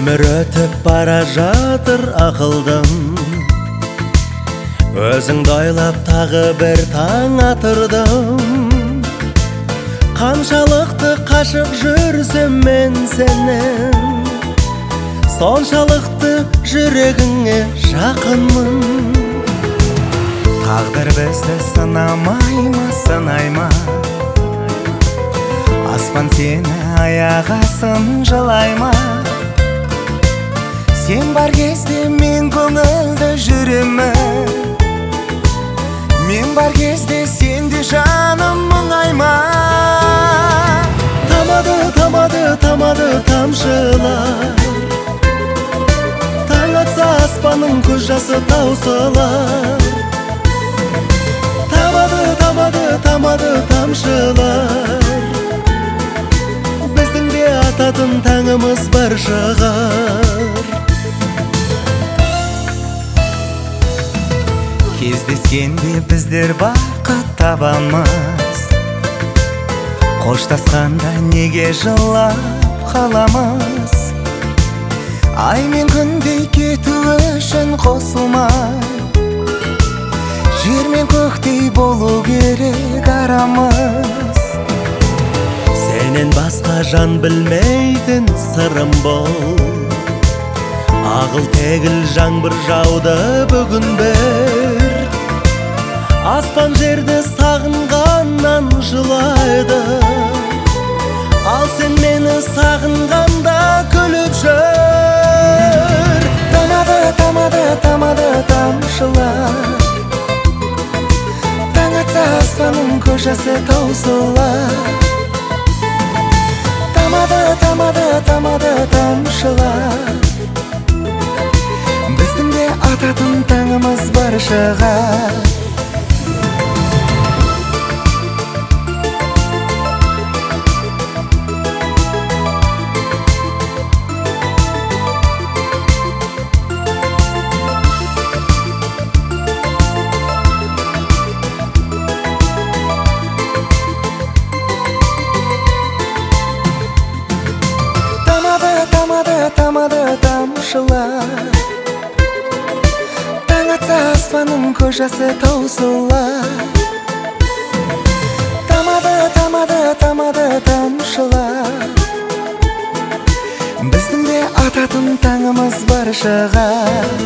Өмір өтіп бара жатыр ақылдым, өзіңді ойлап тағы бір таң атырдым. Қаншалықты қашық жүрсем мен сенен, соншалықты жүрегіңе жақынмын. Тағдыр бізді сынамай ма, сынай ма? Аспан сені аяғасын жылай ма? Сен бар кезде мен көңілді жүремін, мен бар кезде сенде жаным мұңайма. Тамады, тамады, тамады тамшылар, таң атса аспанның көз жасы таусылар. Тамады, тамады, тамады тамшылар, біздің де ататын таңымыз бар шығар. Кездескенде біздер бақыт табамыз, қоштасқанда неге жылап қаламыз? Ай мен күндей кету үшін қосылмай, жер мен көктей болу керек арамыз. Сенен басқа жан білмейтін сырым бол, ағыл тегіл жаңбыр жауды бүгін бір. Аспан жерді сағынғаннан жылайды, ал сен мені сағынғанда күліп жүр. Тамады, тамады, тамады тамшылар, таң атса аспанның көз жасы таусылар. Тамады, тамады, тамады тамшылар, біздің де ататын таңымыз бар шығар. Тамады тамшылар, таң атса аспанның көз жасы таусылар. Тамады, тамады, тамады тамшылар, біздің де ататын таңымыз бар шығар.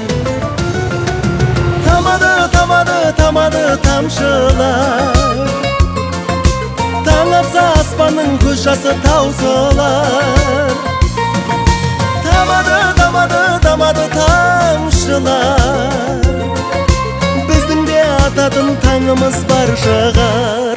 Тамады, тамады, тамады тамшылар, таң атса аспанның көз жасы таусылар. Тамады, тамады, тамады тамшылар, біздің де ататын таңымыз бар шығар.